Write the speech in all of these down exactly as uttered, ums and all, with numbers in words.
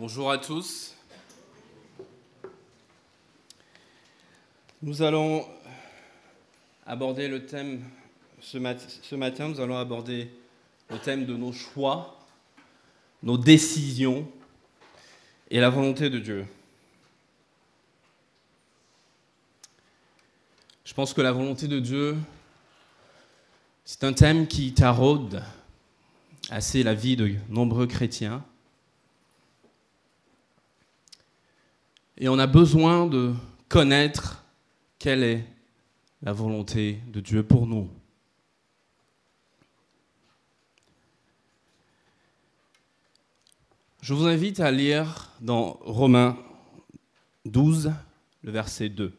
Bonjour à tous. Nous allons aborder le thème, ce, mat- ce matin, nous allons aborder le thème de nos choix, nos décisions et la volonté de Dieu. Je pense que la volonté de Dieu, c'est un thème qui taraude assez la vie de nombreux chrétiens. Et on a besoin de connaître quelle est la volonté de Dieu pour nous. Je vous invite à lire dans Romains douze, le verset deux.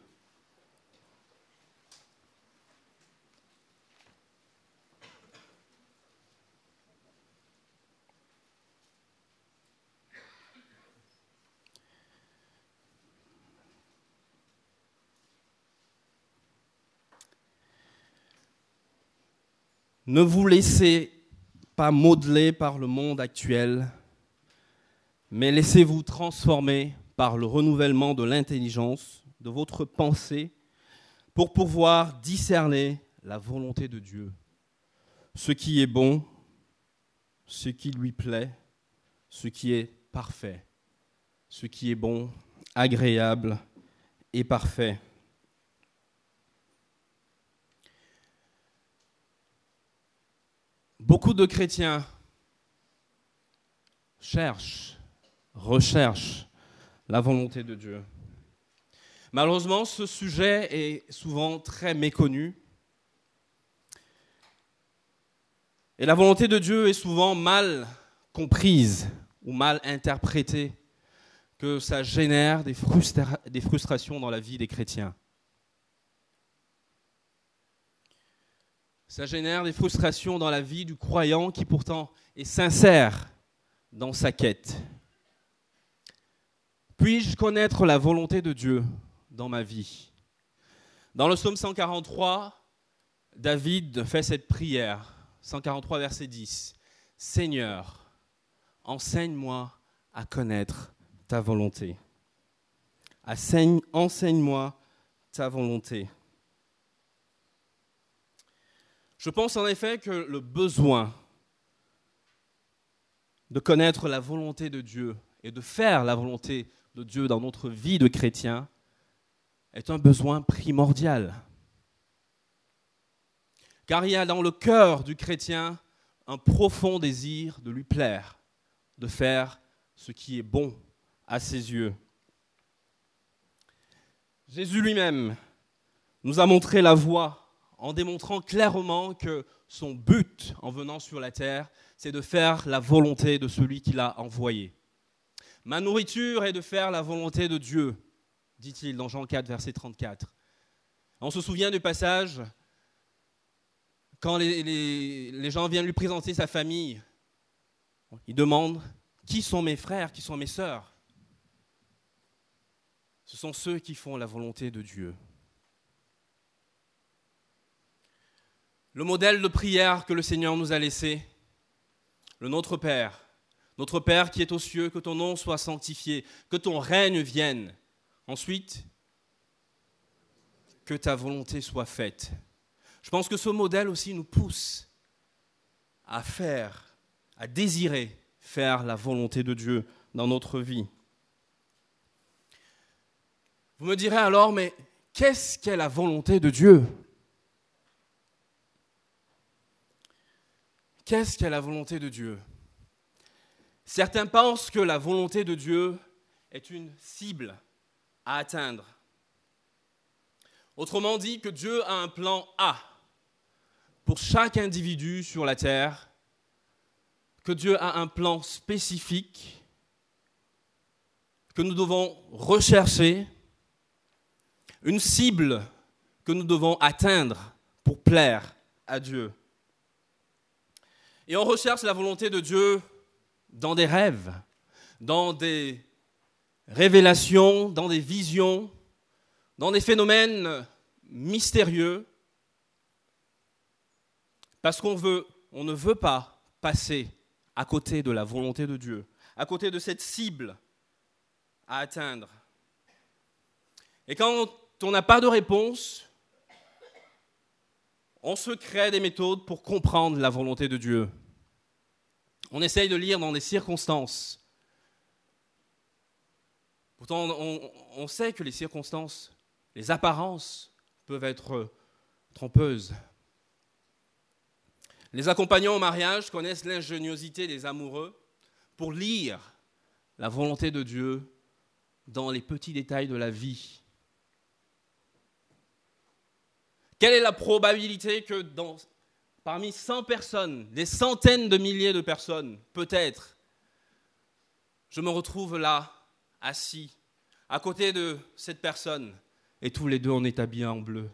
Ne vous laissez pas modeler par le monde actuel, mais laissez-vous transformer par le renouvellement de l'intelligence de votre pensée pour pouvoir discerner la volonté de Dieu, ce qui est bon, ce qui lui plaît, ce qui est parfait, ce qui est bon, agréable et parfait. Beaucoup de chrétiens cherchent, recherchent la volonté de Dieu. Malheureusement, ce sujet est souvent très méconnu. Et la volonté de Dieu est souvent mal comprise ou mal interprétée, que ça génère des, frustra- des frustrations dans la vie des chrétiens. Ça génère des frustrations dans la vie du croyant qui pourtant est sincère dans sa quête. Puis-je connaître la volonté de Dieu dans ma vie ? Dans le psaume cent quarante-trois, David fait cette prière, cent quarante-trois verset dix. « Seigneur, enseigne-moi à connaître ta volonté. Enseigne, enseigne-moi ta volonté. » Je pense en effet que le besoin de connaître la volonté de Dieu et de faire la volonté de Dieu dans notre vie de chrétien est un besoin primordial. Car il y a dans le cœur du chrétien un profond désir de lui plaire, de faire ce qui est bon à ses yeux. Jésus lui-même nous a montré la voie en démontrant clairement que son but en venant sur la terre, c'est de faire la volonté de celui qui l'a envoyé. « Ma nourriture est de faire la volonté de Dieu », dit-il dans Jean quatre, verset trente-quatre. On se souvient du passage, quand les, les, les gens viennent lui présenter sa famille, il demande « Qui sont mes frères, qui sont mes sœurs ?» Ce sont ceux qui font la volonté de Dieu. Le modèle de prière que le Seigneur nous a laissé, le Notre Père, notre Père qui est aux cieux, que ton nom soit sanctifié, que ton règne vienne. Ensuite, que ta volonté soit faite. Je pense que ce modèle aussi nous pousse à faire, à désirer faire la volonté de Dieu dans notre vie. Vous me direz alors, mais qu'est-ce qu'est la volonté de Dieu ? Qu'est-ce qu'est la volonté de Dieu ? Certains pensent que la volonté de Dieu est une cible à atteindre. Autrement dit, que Dieu a un plan A pour chaque individu sur la terre, que Dieu a un plan spécifique que nous devons rechercher, une cible que nous devons atteindre pour plaire à Dieu. Et on recherche la volonté de Dieu dans des rêves, dans des révélations, dans des visions, dans des phénomènes mystérieux, parce qu'on veut, on ne veut pas passer à côté de la volonté de Dieu, à côté de cette cible à atteindre. Et quand on n'a pas de réponse, on se crée des méthodes pour comprendre la volonté de Dieu. On essaye de lire dans des circonstances. Pourtant, on, on sait que les circonstances, les apparences peuvent être trompeuses. Les accompagnants au mariage connaissent l'ingéniosité des amoureux pour lire la volonté de Dieu dans les petits détails de la vie. Quelle est la probabilité que dans, parmi cent personnes, des centaines de milliers de personnes, peut-être, je me retrouve là, assis, à côté de cette personne, et tous les deux on est habillés en bleu?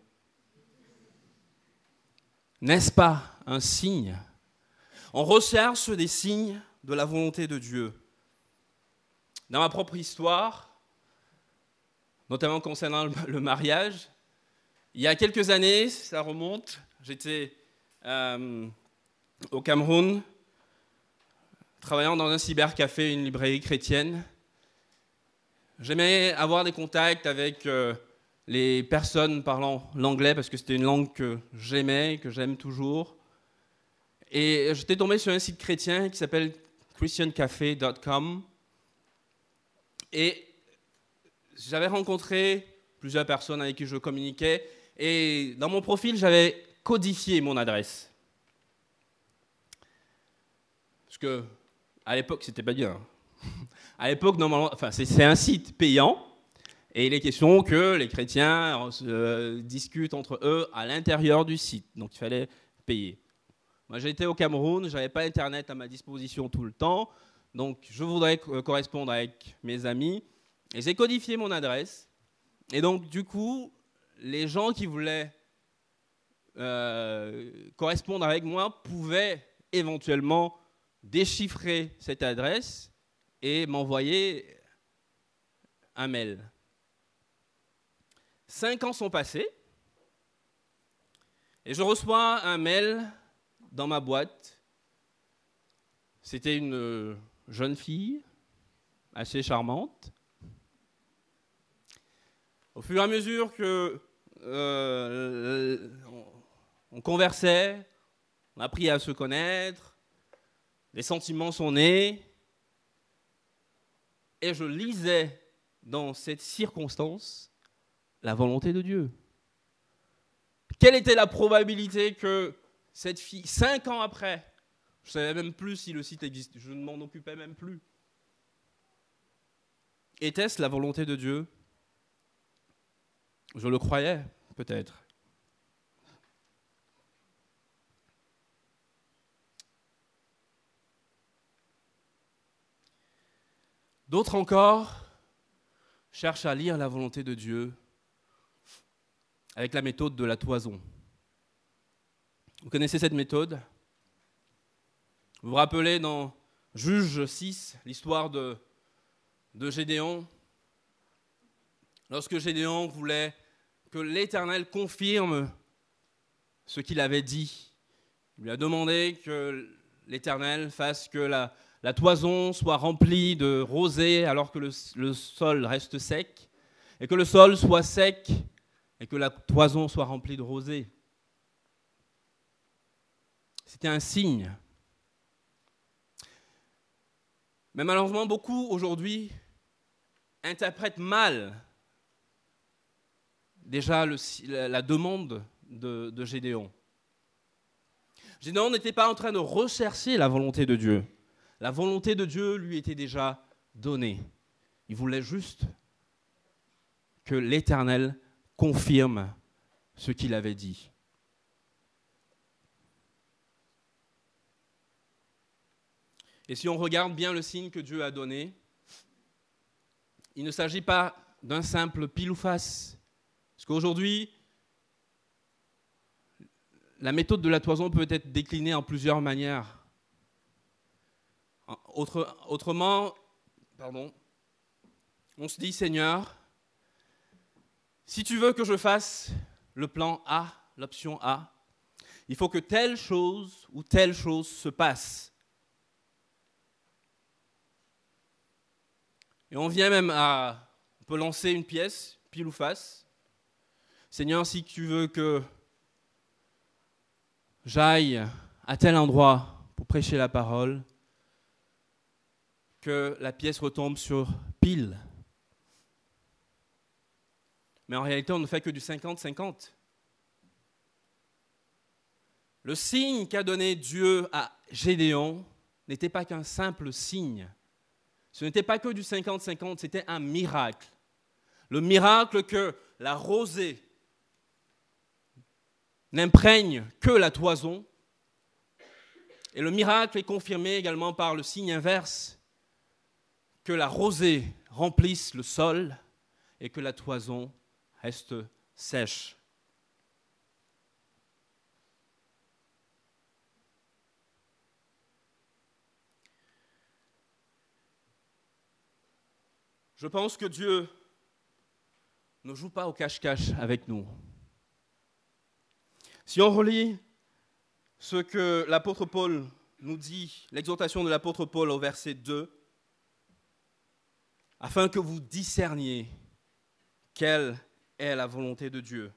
N'est-ce pas un signe? On recherche des signes de la volonté de Dieu. Dans ma propre histoire, notamment concernant le mariage, il y a quelques années, ça remonte, j'étais euh, au Cameroun, travaillant dans un cybercafé, une librairie chrétienne. J'aimais avoir des contacts avec euh, les personnes parlant l'anglais parce que c'était une langue que j'aimais, que j'aime toujours. Et j'étais tombé sur un site chrétien qui s'appelle christian café point com. Et j'avais rencontré plusieurs personnes avec qui je communiquais. Et dans mon profil, j'avais codifié mon adresse. Parce que à l'époque, c'était pas bien. À l'époque, normalement, enfin, c'est, c'est un site payant. Et il est question que les chrétiens euh, discutent entre eux à l'intérieur du site. Donc il fallait payer. Moi, j'étais au Cameroun, je n'avais pas Internet à ma disposition tout le temps. Donc je voudrais correspondre avec mes amis. Et j'ai codifié mon adresse. Et donc, du coup, les gens qui voulaient euh, correspondre avec moi pouvaient éventuellement déchiffrer cette adresse et m'envoyer un mail. Cinq ans sont passés et je reçois un mail dans ma boîte. C'était une jeune fille assez charmante. Au fur et à mesure que euh, on conversait, on a appris à se connaître, les sentiments sont nés, et je lisais dans cette circonstance la volonté de Dieu. Quelle était la probabilité que cette fille, cinq ans après, je ne savais même plus si le site existe, je ne m'en occupais même plus, était-ce la volonté de Dieu? Je le croyais, peut-être. D'autres encore cherchent à lire la volonté de Dieu avec la méthode de la toison. Vous connaissez cette méthode? Vous vous rappelez dans Juge six, l'histoire de, de Gédéon? Lorsque Gédéon voulait que l'Éternel confirme ce qu'il avait dit, il lui a demandé que l'Éternel fasse que la, la toison soit remplie de rosée alors que le, le sol reste sec, et que le sol soit sec et que la toison soit remplie de rosée. C'était un signe. Mais malheureusement, beaucoup aujourd'hui interprètent mal déjà le, la, la demande de, de Gédéon. Gédéon n'était pas en train de rechercher la volonté de Dieu. La volonté de Dieu lui était déjà donnée. Il voulait juste que l'Éternel confirme ce qu'il avait dit. Et si on regarde bien le signe que Dieu a donné, il ne s'agit pas d'un simple pile ou face. Parce qu'aujourd'hui, la méthode de la toison peut être déclinée en plusieurs manières. Autre, autrement, pardon, on se dit, Seigneur, si tu veux que je fasse le plan A, l'option A, il faut que telle chose ou telle chose se passe. Et on vient même à, on peut lancer une pièce, pile ou face. Seigneur, si tu veux que j'aille à tel endroit pour prêcher la parole, que la pièce retombe sur pile. Mais en réalité, on ne fait que du cinquante cinquante. Le signe qu'a donné Dieu à Gédéon n'était pas qu'un simple signe. Ce n'était pas que du cinquante cinquante, c'était un miracle. Le miracle que la rosée n'imprègne que la toison. Et le miracle est confirmé également par le signe inverse, que la rosée remplisse le sol et que la toison reste sèche. Je pense que Dieu ne joue pas au cache-cache avec nous. Si on relit ce que l'apôtre Paul nous dit, l'exhortation de l'apôtre Paul au verset deux, afin que vous discerniez quelle est la volonté de Dieu,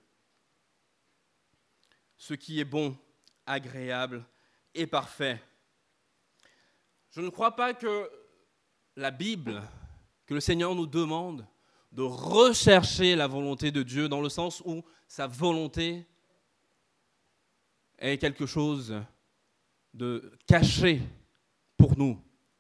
ce qui est bon, agréable et parfait. Je ne crois pas que la Bible, que le Seigneur nous demande de rechercher la volonté de Dieu dans le sens où sa volonté est quelque chose de caché pour nous.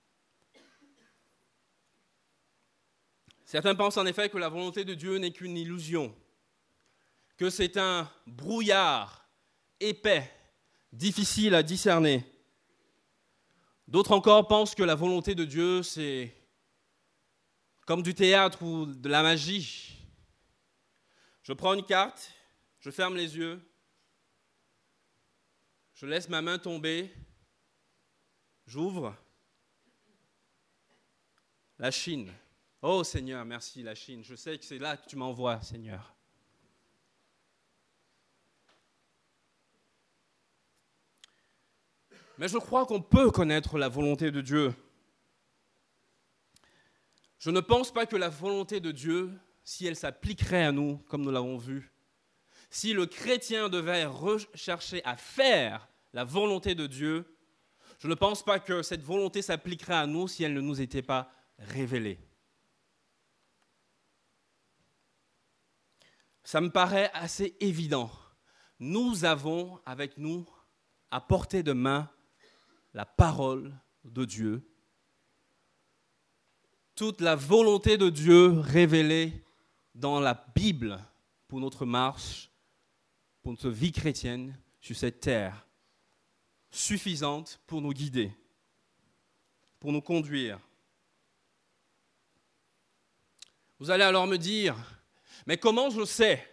Certains pensent en effet que la volonté de Dieu n'est qu'une illusion, que c'est un brouillard épais, difficile à discerner. D'autres encore pensent que la volonté de Dieu, c'est comme du théâtre ou de la magie. Je prends une carte, je ferme les yeux, je laisse ma main tomber, j'ouvre la Chine. Oh Seigneur, merci la Chine. Je sais que c'est là que tu m'envoies, Seigneur. Mais je crois qu'on peut connaître la volonté de Dieu. Je ne pense pas que la volonté de Dieu, si elle s'appliquerait à nous, comme nous l'avons vu, si le chrétien devait rechercher à faire la volonté de Dieu, je ne pense pas que cette volonté s'appliquerait à nous si elle ne nous était pas révélée. Ça me paraît assez évident. Nous avons avec nous, à portée de main, la parole de Dieu. Toute la volonté de Dieu révélée dans la Bible pour notre marche, pour notre vie chrétienne sur cette terre, suffisante pour nous guider, pour nous conduire. Vous allez alors me dire, mais comment je sais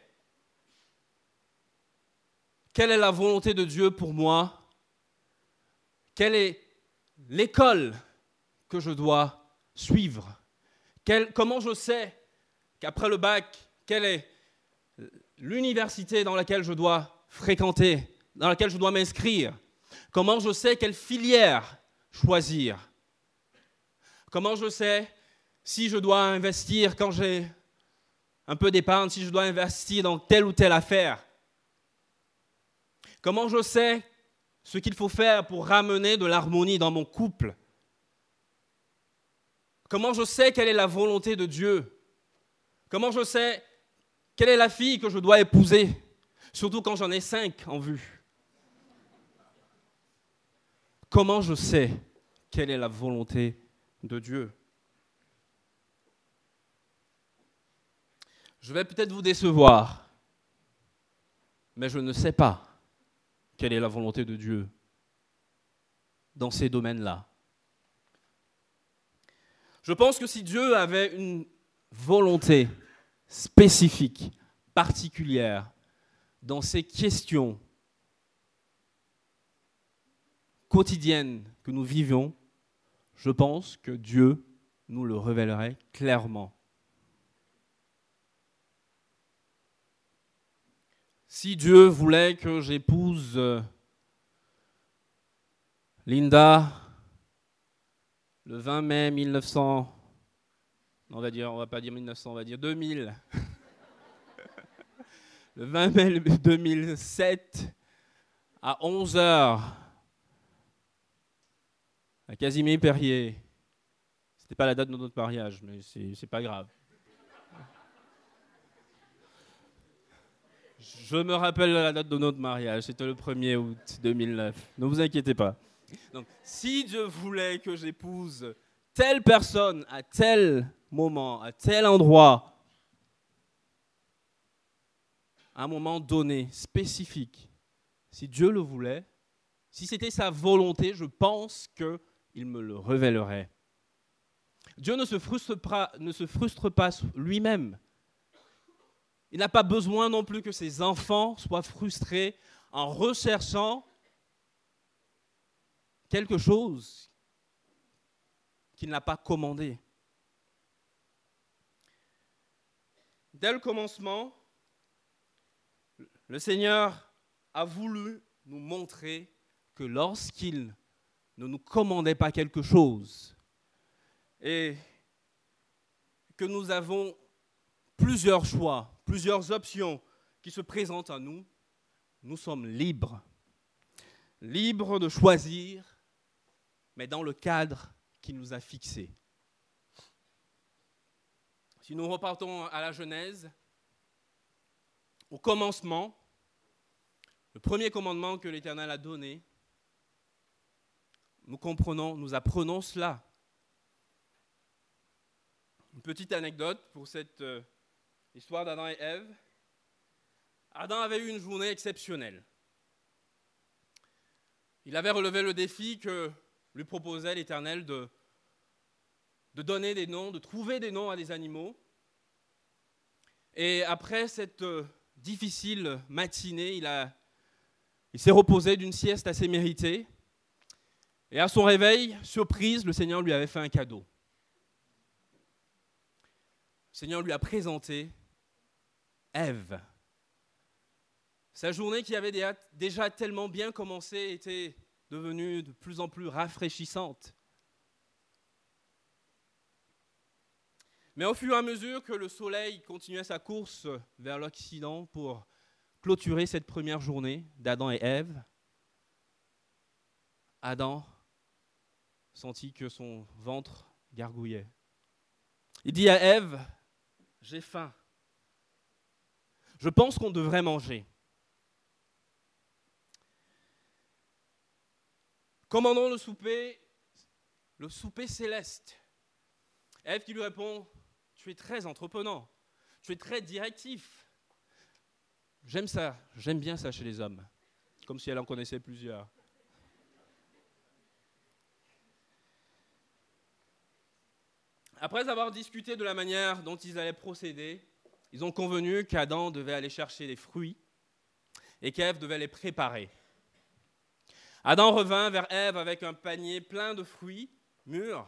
quelle est la volonté de Dieu pour moi? Quelle est l'école que je dois suivre? Quelle, comment je sais qu'après le bac, quelle est l'université dans laquelle je dois fréquenter, dans laquelle je dois m'inscrire? Comment je sais quelle filière choisir? Comment je sais si je dois investir quand j'ai un peu d'épargne, si je dois investir dans telle ou telle affaire? Comment je sais ce qu'il faut faire pour ramener de l'harmonie dans mon couple? Comment je sais quelle est la volonté de Dieu? Comment je sais quelle est la fille que je dois épouser? Surtout quand j'en ai cinq en vue. Comment je sais quelle est la volonté de Dieu? Je vais peut-être vous décevoir, mais je ne sais pas quelle est la volonté de Dieu dans ces domaines-là. Je pense que si Dieu avait une volonté spécifique, particulière, dans ces questions quotidiennes que nous vivons, je pense que Dieu nous le révélerait clairement. Si Dieu voulait que j'épouse euh, Linda le vingt mai mille neuf cent On va dire, on va pas dire mille neuf cents, on va dire deux mille. Le vingt mai deux mille sept, à onze heures, à Casimir-Perrier. C'était pas la date de notre mariage, mais c'est, c'est pas grave. Je me rappelle la date de notre mariage, c'était le premier août deux mille neuf. Ne vous inquiétez pas. Donc, si Dieu voulait que j'épouse telle personne à tel moment, à tel endroit, à un moment donné, spécifique, si Dieu le voulait, si c'était sa volonté, je pense qu'il me le révélerait. Dieu ne se frustre pas, ne se frustre pas lui-même. Il n'a pas besoin non plus que ses enfants soient frustrés en recherchant quelque chose qu'il n'a pas commandé. Dès le commencement, le Seigneur a voulu nous montrer que lorsqu'il ne nous commandait pas quelque chose et que nous avons plusieurs choix, plusieurs options qui se présentent à nous, nous sommes libres. Libres de choisir, mais dans le cadre qu'il nous a fixé. Si nous repartons à la Genèse, au commencement, le premier commandement que l'Éternel a donné, nous comprenons, nous apprenons cela. Une petite anecdote pour cette euh, histoire d'Adam et Ève. Adam avait eu une journée exceptionnelle. Il avait relevé le défi que lui proposait l'Éternel de, de donner des noms, de trouver des noms à des animaux. Et après cette euh, difficile matinée, il, a, il s'est reposé d'une sieste assez méritée. Et à son réveil, surprise, le Seigneur lui avait fait un cadeau. Le Seigneur lui a présenté Ève. Sa journée qui avait déjà tellement bien commencé était devenue de plus en plus rafraîchissante. Mais au fur et à mesure que le soleil continuait sa course vers l'Occident pour clôturer cette première journée d'Adam et Ève, Adam sentit que son ventre gargouillait. Il dit à Ève, « J'ai faim. Je pense qu'on devrait manger. » Commandons le souper, le souper céleste. Ève qui lui répond, « Tu es très entreprenant, tu es très directif. » J'aime ça, j'aime bien ça chez les hommes, comme si elle en connaissait plusieurs. Après avoir discuté de la manière dont ils allaient procéder, ils ont convenu qu'Adam devait aller chercher les fruits et qu'Ève devait les préparer. Adam revint vers Ève avec un panier plein de fruits mûrs,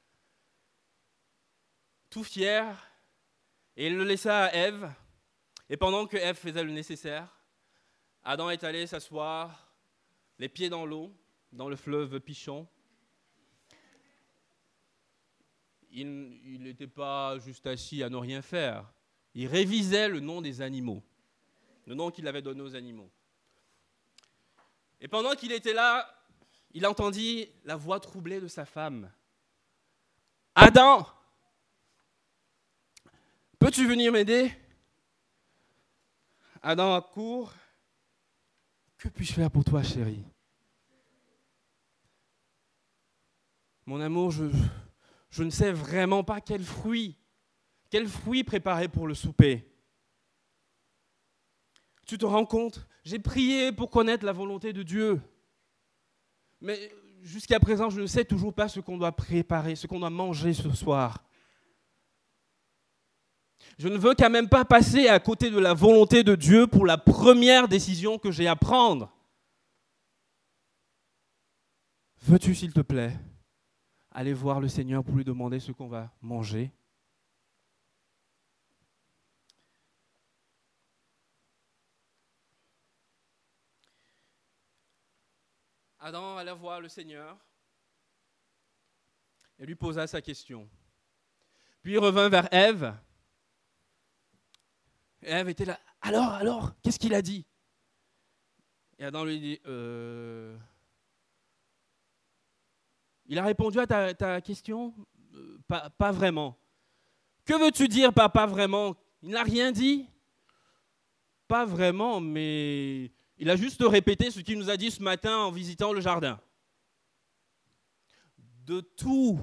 tout fier, et il le laissa à Ève. Et pendant que Ève faisait le nécessaire, Adam est allé s'asseoir, les pieds dans l'eau, dans le fleuve Pichon. Il n'était pas juste assis à ne rien faire. Il révisait le nom des animaux, le nom qu'il avait donné aux animaux. Et pendant qu'il était là, il entendit la voix troublée de sa femme. « Adam, peux-tu venir m'aider ?» Adam accourt. « Que puis-je faire pour toi, chérie ?»« Mon amour, je, je ne sais vraiment pas quel fruit, quel fruit préparer pour le souper. Tu te rends compte ? J'ai prié pour connaître la volonté de Dieu. Mais jusqu'à présent, je ne sais toujours pas ce qu'on doit préparer, ce qu'on doit manger ce soir. Je ne veux quand même pas passer à côté de la volonté de Dieu pour la première décision que j'ai à prendre. Veux-tu, s'il te plaît, aller voir le Seigneur pour lui demander ce qu'on va manger ? Adam alla voir le Seigneur et lui posa sa question. Puis il revint vers Ève. Et Ève était là. Alors, alors, qu'est-ce qu'il a dit? Et Adam lui dit, euh... il a répondu à ta, ta question? euh, pas, pas vraiment. Que veux-tu dire par pas vraiment? Il n'a rien dit? Pas vraiment, mais il a juste répété ce qu'il nous a dit ce matin en visitant le jardin. De tous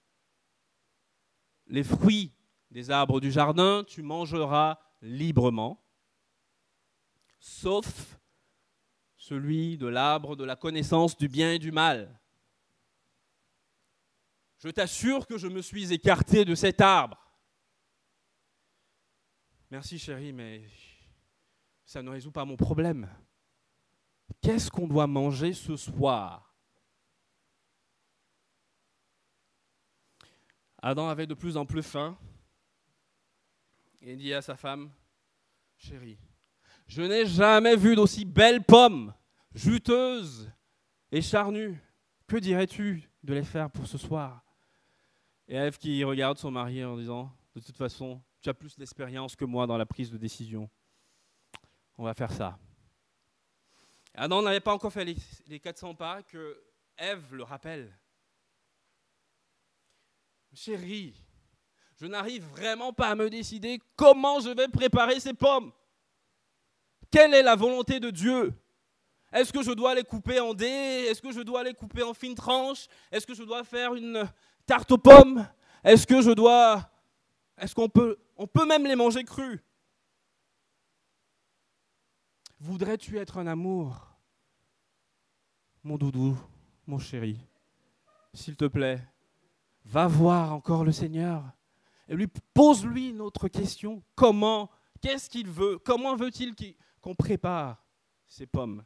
les fruits des arbres du jardin, tu mangeras librement, sauf celui de l'arbre de la connaissance du bien et du mal. Je t'assure que je me suis écarté de cet arbre. Merci chérie, mais ça ne résout pas mon problème. Qu'est-ce qu'on doit manger ce soir? Adam avait de plus en plus faim et il dit à sa femme, chérie, je n'ai jamais vu d'aussi belles pommes, juteuses et charnues. Que dirais-tu de les faire pour ce soir? Et Ève qui regarde son mari en disant, de toute façon, tu as plus d'expérience que moi dans la prise de décision. On va faire ça. Adam n'avait pas encore fait les, les quatre cents pas que Ève le rappelle. Chérie, je n'arrive vraiment pas à me décider comment je vais préparer ces pommes. Quelle est la volonté de Dieu? Est-ce que je dois les couper en dés? Est-ce que je dois les couper en fines tranches? Est-ce que je dois faire une tarte aux pommes? Est-ce que je dois... Est-ce qu'on peut... On peut même les manger crus. Voudrais-tu être un amour? Mon doudou, mon chéri, s'il te plaît, va voir encore le Seigneur et lui pose-lui une autre question. Comment? Qu'est-ce qu'il veut? Comment veut-il qu'on prépare ces pommes?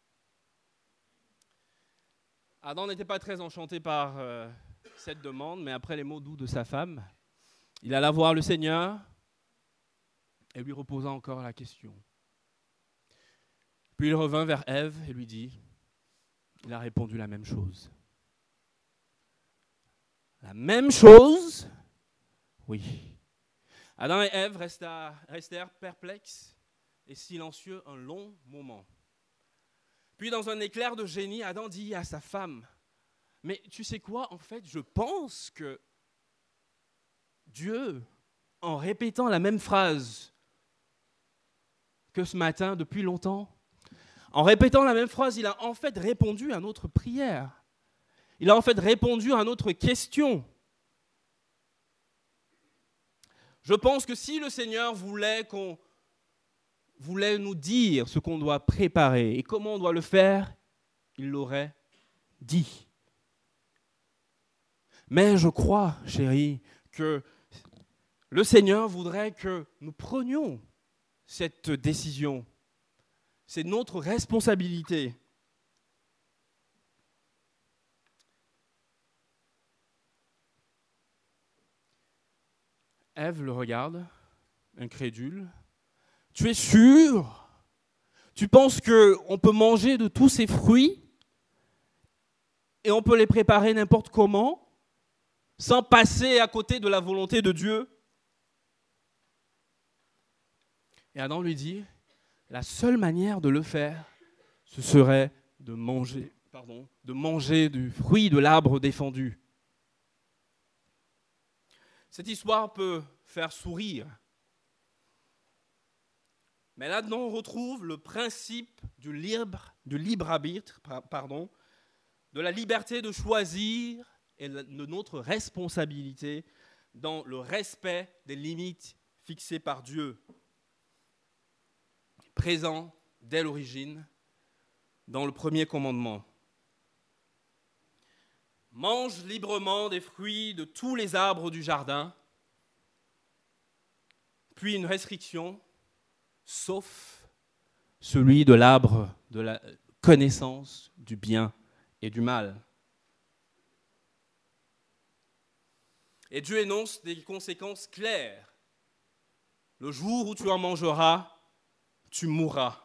Adam n'était pas très enchanté par euh, cette demande, mais après les mots doux de sa femme, il alla voir le Seigneur et lui reposa encore la question. Puis il revint vers Ève et lui dit, il a répondu la même chose. La même chose? Oui. Adam et Ève resta, restèrent perplexes et silencieux un long moment. Puis dans un éclair de génie, Adam dit à sa femme, mais tu sais quoi, en fait, je pense que Dieu, en répétant la même phrase que ce matin depuis longtemps, en répétant la même phrase, il a en fait répondu à notre prière. Il a en fait répondu à notre question. Je pense que si le Seigneur voulait qu'on voulait nous dire ce qu'on doit préparer et comment on doit le faire, il l'aurait dit. Mais je crois, chérie, que le Seigneur voudrait que nous prenions cette décision. C'est notre responsabilité. Ève le regarde, incrédule. Tu es sûr? Tu penses qu'on peut manger de tous ces fruits et on peut les préparer n'importe comment, sans passer à côté de la volonté de Dieu? Et Adam lui dit, la seule manière de le faire, ce serait de manger, pardon, de manger du fruit de l'arbre défendu. Cette histoire peut faire sourire. Mais là-dedans, on retrouve le principe du libre, du libre arbitre, pardon, de la liberté de choisir et de notre responsabilité dans le respect des limites fixées par Dieu, présent dès l'origine dans le premier commandement. Mange librement des fruits de tous les arbres du jardin, puis une restriction, sauf celui de l'arbre de la connaissance du bien et du mal. Et Dieu énonce des conséquences claires. Le jour où tu en mangeras, tu mourras.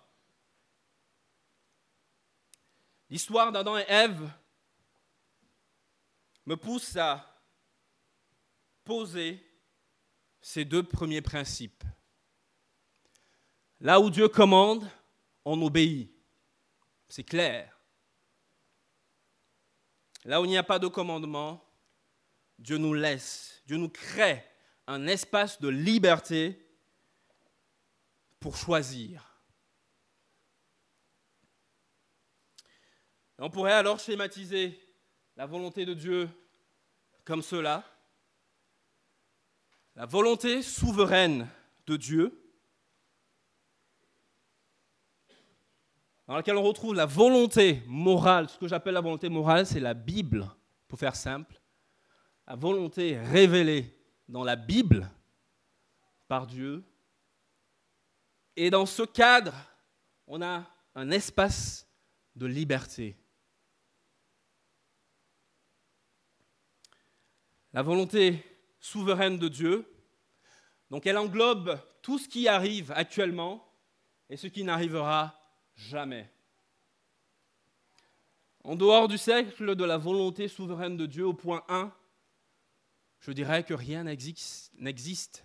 L'histoire d'Adam et Ève me pousse à poser ces deux premiers principes. Là où Dieu commande, on obéit. C'est clair. Là où il n'y a pas de commandement, Dieu nous laisse, Dieu nous crée un espace de liberté pour choisir. On pourrait alors schématiser la volonté de Dieu comme cela. La volonté souveraine de Dieu, dans laquelle on retrouve la volonté morale. Ce que j'appelle la volonté morale, c'est la Bible, pour faire simple. La volonté révélée dans la Bible par Dieu. Et dans ce cadre, on a un espace de liberté. La volonté souveraine de Dieu, donc elle englobe tout ce qui arrive actuellement et ce qui n'arrivera jamais. En dehors du cercle de la volonté souveraine de Dieu, au point un, je dirais que rien n'existe.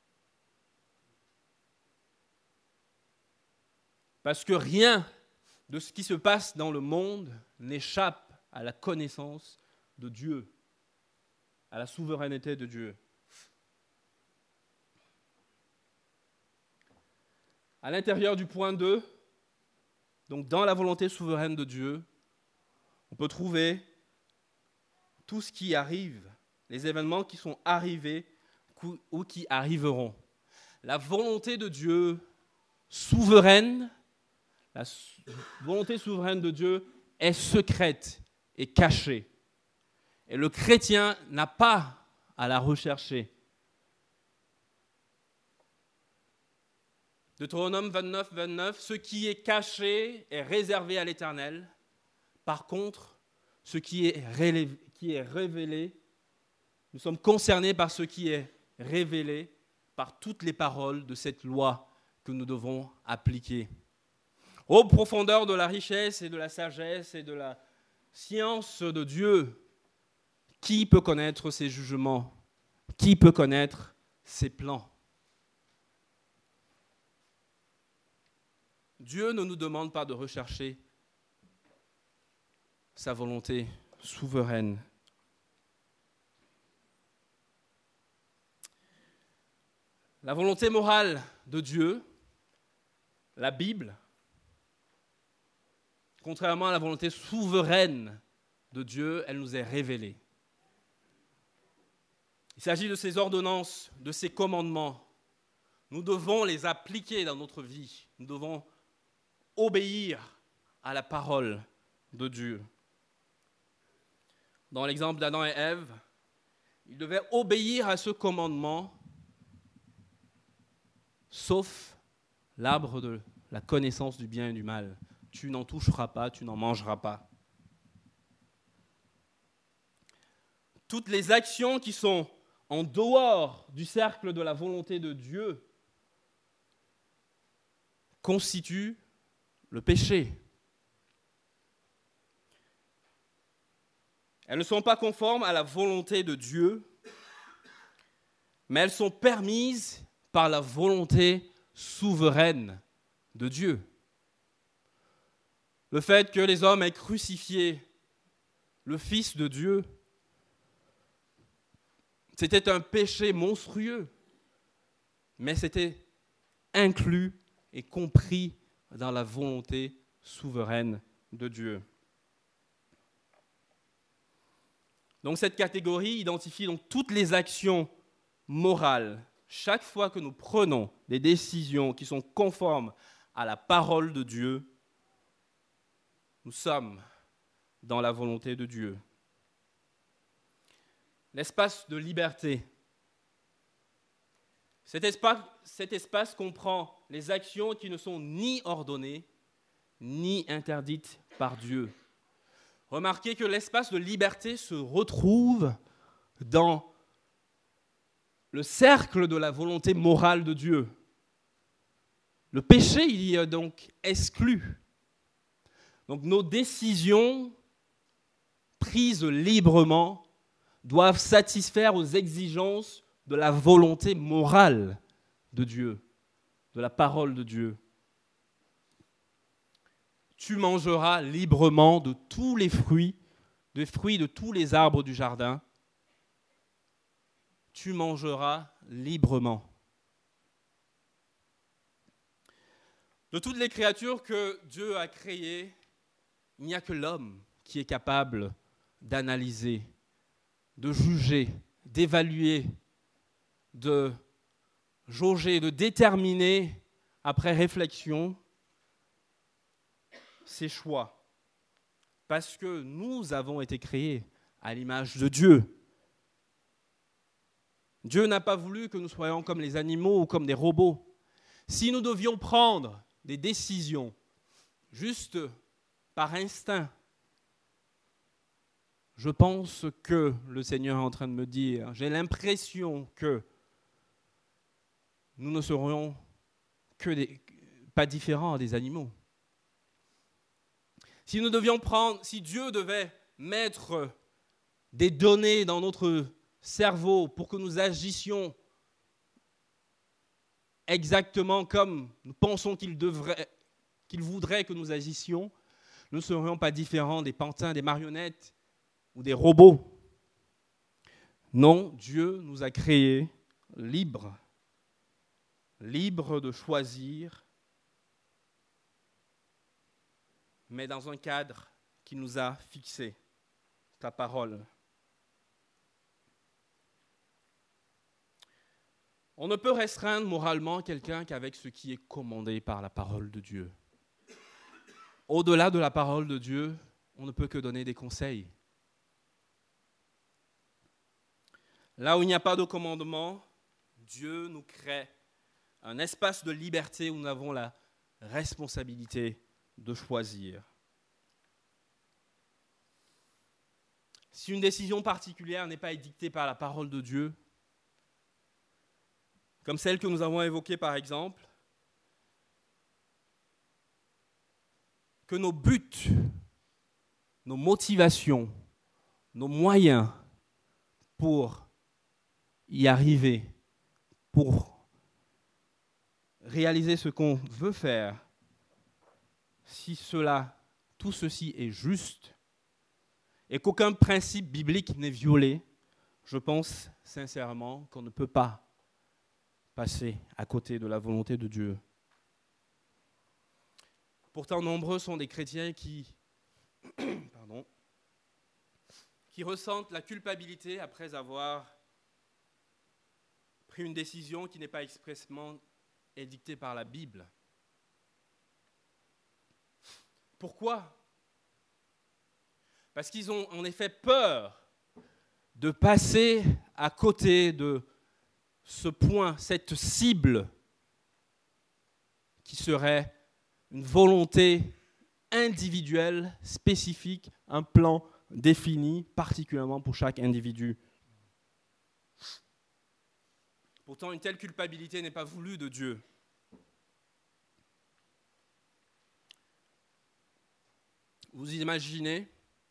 Parce que rien de ce qui se passe dans le monde n'échappe à la connaissance de Dieu, à la souveraineté de Dieu. À l'intérieur du point deux, donc dans la volonté souveraine de Dieu, on peut trouver tout ce qui arrive, les événements qui sont arrivés ou qui arriveront. La volonté de Dieu souveraine, la volonté souveraine de Dieu est secrète et cachée. Et le chrétien n'a pas à la rechercher. Deutéronome vingt-neuf, vingt-neuf, ce qui est caché est réservé à l'Éternel. Par contre, ce qui est révélé, qui est révélé, nous sommes concernés par ce qui est révélé, par toutes les paroles de cette loi que nous devons appliquer. Ô profondeur de la richesse et de la sagesse et de la science de Dieu, qui peut connaître ses jugements? Qui peut connaître ses plans? Dieu ne nous demande pas de rechercher sa volonté souveraine. La volonté morale de Dieu, la Bible, contrairement à la volonté souveraine de Dieu, elle nous est révélée. Il s'agit de ces ordonnances, de ces commandements. Nous devons les appliquer dans notre vie. Nous devons obéir à la parole de Dieu. Dans l'exemple d'Adam et Ève, ils devaient obéir à ce commandement, sauf l'arbre de la connaissance du bien et du mal. Tu n'en toucheras pas, tu n'en mangeras pas. Toutes les actions qui sont en dehors du cercle de la volonté de Dieu constituent le péché. Elles ne sont pas conformes à la volonté de Dieu, mais elles sont permises par la volonté souveraine de Dieu. Le fait que les hommes aient crucifié le Fils de Dieu, c'était un péché monstrueux, mais c'était inclus et compris dans la volonté souveraine de Dieu. Donc cette catégorie identifie donc toutes les actions morales. Chaque fois que nous prenons des décisions qui sont conformes à la parole de Dieu, nous sommes dans la volonté de Dieu. L'espace de liberté. Cet espace, cet espace comprend les actions qui ne sont ni ordonnées, ni interdites par Dieu. Remarquez que l'espace de liberté se retrouve dans le cercle de la volonté morale de Dieu. Le péché, il y est donc exclu. Donc nos décisions prises librement doivent satisfaire aux exigences de la volonté morale de Dieu, de la parole de Dieu. Tu mangeras librement de tous les fruits, des fruits de tous les arbres du jardin. Tu mangeras librement. De toutes les créatures que Dieu a créées, il n'y a que l'homme qui est capable d'analyser, de juger, d'évaluer, de jauger, de déterminer, après réflexion, ses choix. Parce que nous avons été créés à l'image de Dieu. Dieu n'a pas voulu que nous soyons comme les animaux ou comme des robots. Si nous devions prendre des décisions juste par instinct, je pense que le Seigneur est en train de me dire, j'ai l'impression que nous ne serions que des, pas différents des animaux. Si nous devions prendre, si Dieu devait mettre des données dans notre cerveau pour que nous agissions exactement comme nous pensons qu'il devrait, qu'il voudrait que nous agissions, nous ne serions pas différents des pantins, des marionnettes ou des robots. Non, Dieu nous a créés libres, libres de choisir, mais dans un cadre qui nous a fixé, ta parole. On ne peut restreindre moralement quelqu'un qu'avec ce qui est commandé par la parole de Dieu. Au-delà de la parole de Dieu, on ne peut que donner des conseils. Là où il n'y a pas de commandement, Dieu nous crée un espace de liberté où nous avons la responsabilité de choisir. Si une décision particulière n'est pas édictée par la parole de Dieu, comme celle que nous avons évoquée par exemple, que nos buts, nos motivations, nos moyens pour y arriver, pour réaliser ce qu'on veut faire, si cela, tout ceci est juste et qu'aucun principe biblique n'est violé, je pense sincèrement qu'on ne peut pas passer à côté de la volonté de Dieu. Pourtant, nombreux sont des chrétiens qui, pardon, qui ressentent la culpabilité après avoir pris une décision qui n'est pas expressément édictée par la Bible. Pourquoi ? Parce qu'ils ont en effet peur de passer à côté de ce point, cette cible qui serait une volonté individuelle, spécifique, un plan défini particulièrement pour chaque individu. Pourtant, une telle culpabilité n'est pas voulue de Dieu. Vous imaginez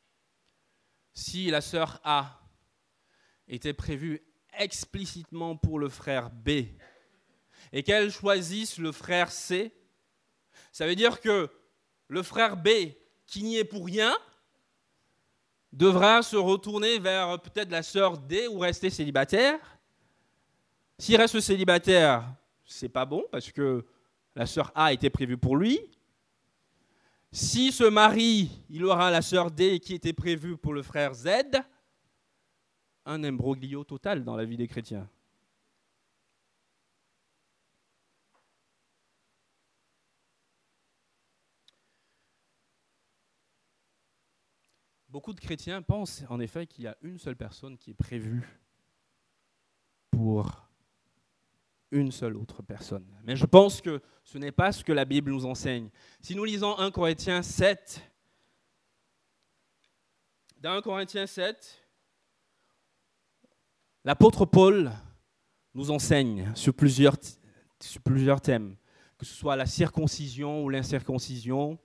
si la sœur A était prévue explicitement pour le frère B et qu'elle choisisse le frère C, ça veut dire que le frère B, qui n'y est pour rien, devra se retourner vers peut-être la sœur D ou rester célibataire. S'il reste célibataire, c'est pas bon parce que la sœur A était prévue pour lui. Si se marie, il aura la sœur D qui était prévue pour le frère Z. Un imbroglio total dans la vie des chrétiens. Beaucoup de chrétiens pensent en effet qu'il y a une seule personne qui est prévue pour une seule autre personne. Mais je pense que ce n'est pas ce que la Bible nous enseigne. Si nous lisons un Corinthiens sept, dans un Corinthiens sept, l'apôtre Paul nous enseigne sur plusieurs, sur plusieurs thèmes, que ce soit la circoncision ou l'incirconcision,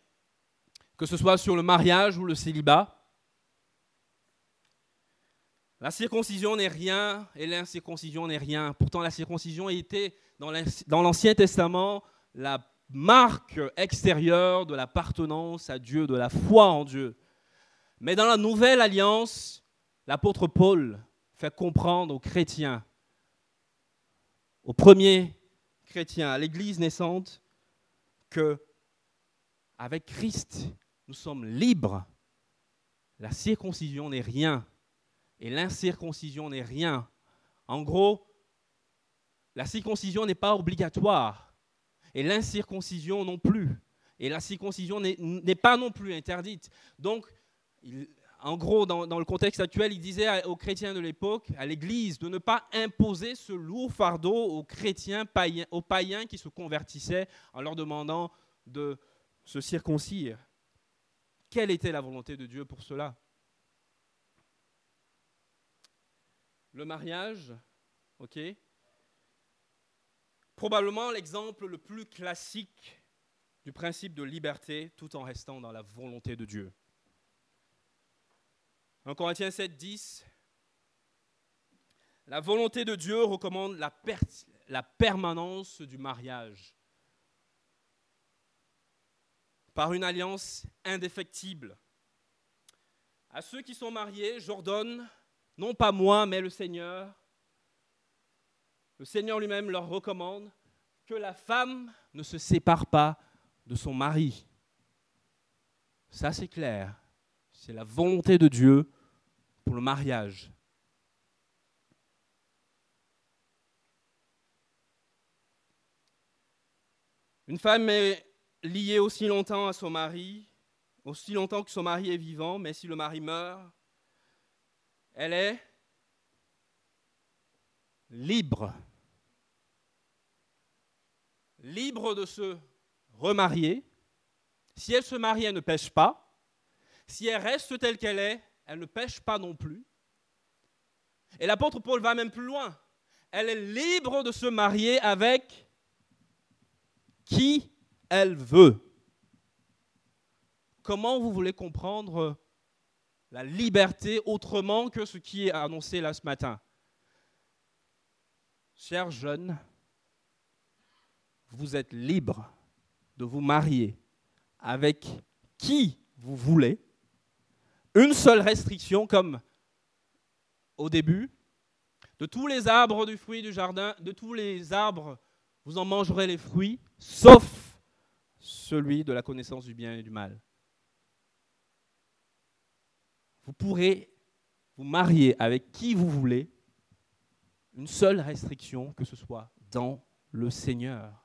que ce soit sur le mariage ou le célibat. La circoncision n'est rien et l'incirconcision n'est rien. Pourtant, la circoncision était dans l'Ancien Testament la marque extérieure de l'appartenance à Dieu, de la foi en Dieu. Mais dans la Nouvelle Alliance, l'apôtre Paul fait comprendre aux chrétiens, aux premiers chrétiens, à l'Église naissante, que avec Christ, nous sommes libres. La circoncision n'est rien et l'incirconcision n'est rien. En gros, la circoncision n'est pas obligatoire et l'incirconcision non plus. Et la circoncision n'est, n'est pas non plus interdite. Donc, il, en gros, dans, dans le contexte actuel, il disait aux chrétiens de l'époque, à l'Église, de ne pas imposer ce lourd fardeau aux chrétiens païens, aux païens qui se convertissaient en leur demandant de se circoncire. Quelle était la volonté de Dieu pour cela? Le mariage, ok, probablement l'exemple le plus classique du principe de liberté tout en restant dans la volonté de Dieu. En Corinthiens sept, dix, la volonté de Dieu recommande la, per- la permanence du mariage par une alliance indéfectible. À ceux qui sont mariés, j'ordonne, non pas moi, mais le Seigneur, le Seigneur lui-même leur recommande que la femme ne se sépare pas de son mari. Ça, c'est clair. C'est la volonté de Dieu pour le mariage. Une femme est liée aussi longtemps à son mari, aussi longtemps que son mari est vivant, mais si le mari meurt, elle est libre. Libre de se remarier. Si elle se marie, elle ne pêche pas. Si elle reste telle qu'elle est, elle ne pêche pas non plus. Et l'apôtre Paul va même plus loin. Elle est libre de se marier avec qui elle veut. Comment vous voulez comprendre la liberté autrement que ce qui est annoncé là ce matin? Chers jeunes, vous êtes libres de vous marier avec qui vous voulez. Une seule restriction, comme au début, de tous les arbres du fruit du jardin, de tous les arbres, vous en mangerez les fruits, sauf celui de la connaissance du bien et du mal. Vous pourrez vous marier avec qui vous voulez, une seule restriction, que ce soit dans le Seigneur.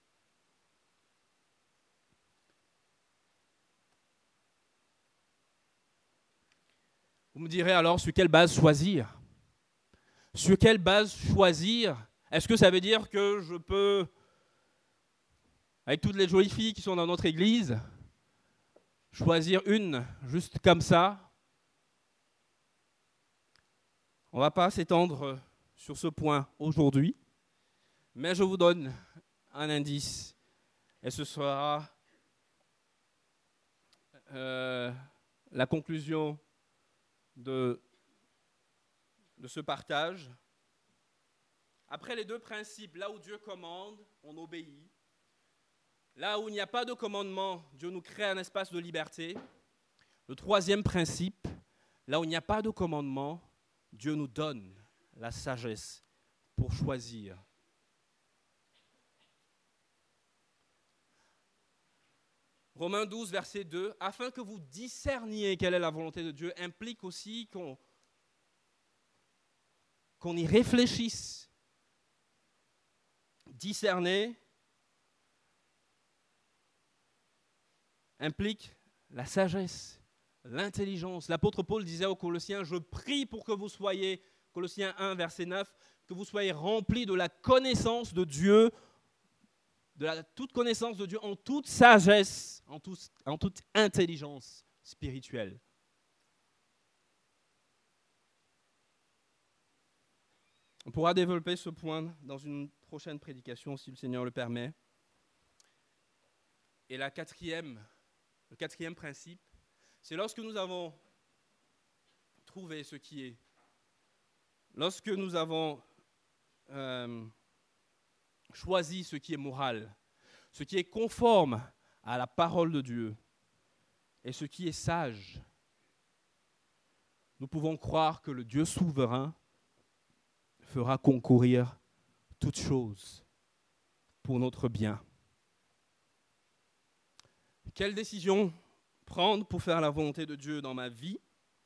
Vous me direz alors sur quelle base choisir? Sur quelle base choisir? Est-ce que ça veut dire que je peux, avec toutes les jolies filles qui sont dans notre église, choisir une juste comme ça? On ne va pas s'étendre sur ce point aujourd'hui, mais je vous donne un indice et ce sera euh, la conclusion de, de ce partage. Après les deux principes, là où Dieu commande, on obéit. Là où il n'y a pas de commandement, Dieu nous crée un espace de liberté. Le troisième principe, là où il n'y a pas de commandement, Dieu nous donne la sagesse pour choisir. Romains douze, verset deux, afin que vous discerniez quelle est la volonté de Dieu, implique aussi qu'on, qu'on y réfléchisse. Discerner implique la sagesse, l'intelligence. L'apôtre Paul disait aux Colossiens, je prie pour que vous soyez, Colossiens un, verset neuf, que vous soyez remplis de la connaissance de Dieu, de la toute connaissance de Dieu, en toute sagesse, en, tout, en toute intelligence spirituelle. On pourra développer ce point dans une prochaine prédication, si le Seigneur le permet. Et la quatrième, le quatrième principe, c'est lorsque nous avons trouvé ce qui est lorsque nous avons euh, choisi ce qui est moral, ce qui est conforme à la parole de Dieu et ce qui est sage, nous pouvons croire que le Dieu souverain fera concourir toutes choses pour notre bien. Quelle décision prendre pour faire la volonté de Dieu dans ma vie?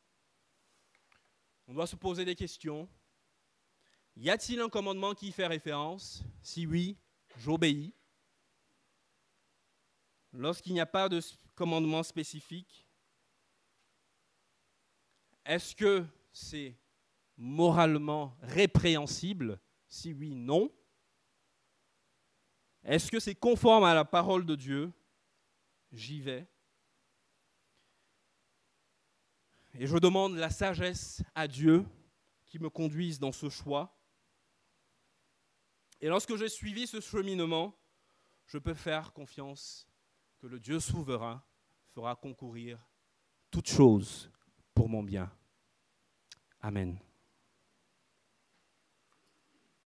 On doit se poser des questions. Y a-t-il un commandement qui y fait référence? Si oui, j'obéis. Lorsqu'il n'y a pas de commandement spécifique, est-ce que c'est moralement répréhensible? Si oui, non. Est-ce que c'est conforme à la parole de Dieu? J'y vais. Et je demande la sagesse à Dieu qui me conduise dans ce choix. Et lorsque j'ai suivi ce cheminement, je peux faire confiance que le Dieu souverain fera concourir toutes choses pour mon bien. Amen.